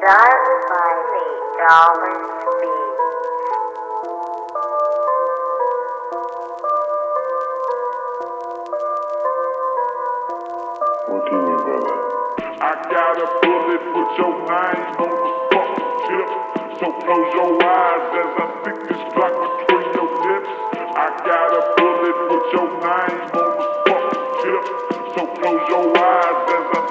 done by the dollar speed. What do you mean by that? I got a bullet, put your name on the fucking tip. So close your eyes as I stick this Glock between your lips. I got a bullet, put your name on the fucking tip. So close your eyes as I